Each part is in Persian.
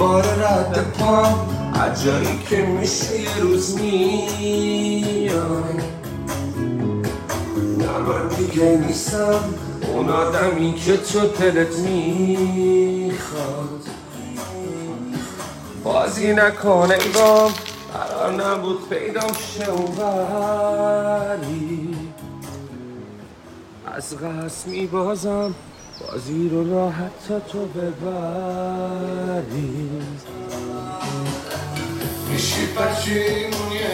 بار رد پام از جایی که میشه یه روز میای نه من دیگه نیستم اون آدمی که تو دلت میخواد بازی نکنه انگام قرار نبود پیدام شه ولی از قصد میبازم بازی رو راحت تا تو ببری میشی پشیمون یه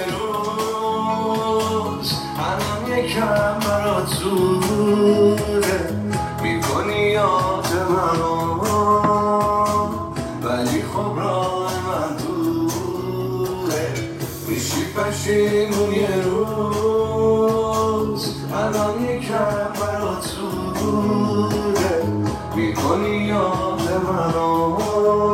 روز الان یکم برات زوده میکنی یاد منو ولی خب راه من دوره میشی پشیمون یه روز الان یکم برات زوده میکنی یاد منو